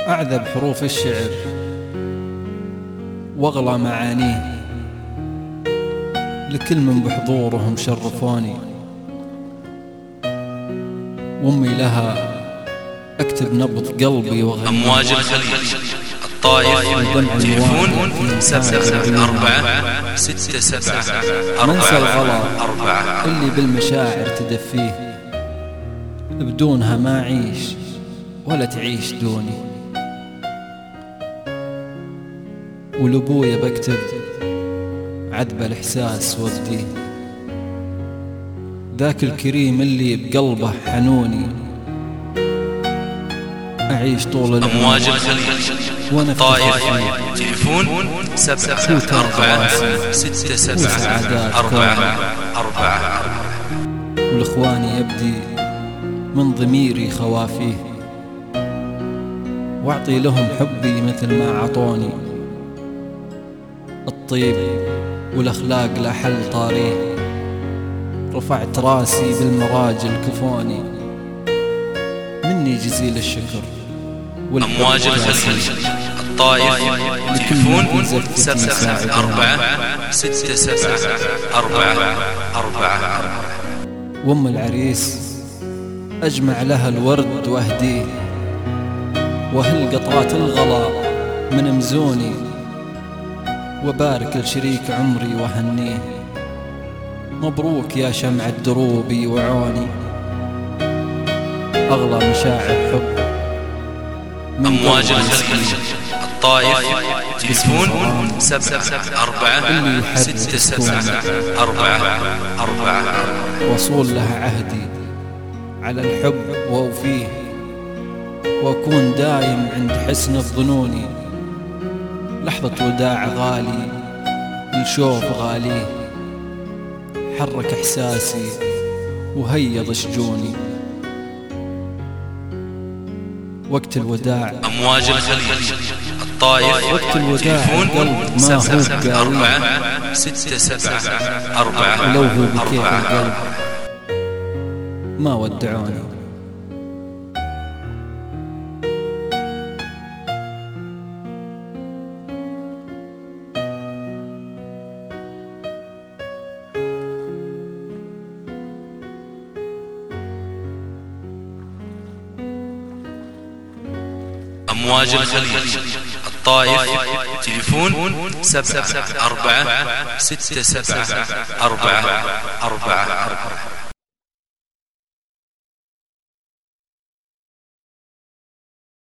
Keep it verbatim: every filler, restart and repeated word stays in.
أعذب حروف الشعر وأغلى معانيه لكل من بحضورهم شرفوني. وأمي لها أكتب نبض قلبي وغني. أمواج الخليج الطائف تليفون سبعة أربعة ستة سبعة منسى الغلا أربعة اللي بالمشاعر تدفيه، بدونها ما أعيش ولا تعيش دوني. ولأبويا بكتب عذب الإحساس وابديه، ذاك الكريم اللي بقلبه حنوني. أعيش طول العمر أمواج الخليج وأنا في طائف تليفون سبعة أربعة ستة سبعة أربعة أربعة. والإخواني يبدي من ضميري خوافيه، وأعطي لهم حبي مثل ما عطوني. الطيب والأخلاق لا حل طاريه، رفعت راسي بالمراجل كفوني. مني جزيل الشكر أمواج الخليج الطائف تليفون سبعة أربعة ستة سبعة أربعة أربعة. وأم العريس أجمع لها الورد وأهديه، وأهل قطرات الغلا من مزوني. وبارك لشريك عمري وهنيه، مبروك يا شمع دروبي وعوني. أغلى مشاعر حب أمواج الخليج الطائف تليفون سبعة أربعة ستة سبعة أربعة أربعة. وصول لها عهدي على الحب وأوفيه، وأكون دايم عند حسن الظنون. لحظة وداع غالي الشوف غاليه، حرك إحساسي وهيض شجوني. وقت الوداع أمواج الخليج الطائف وقت الوداع تليفون ما هو سبعة بقاوي، أربعة ستة سبعة أربعة ولو هو بكيف أربعة. القلب ما ودعوني. أمواج الخليج الطائف تليفون سبعة أربعة ستة سبعة أربعة أربعة.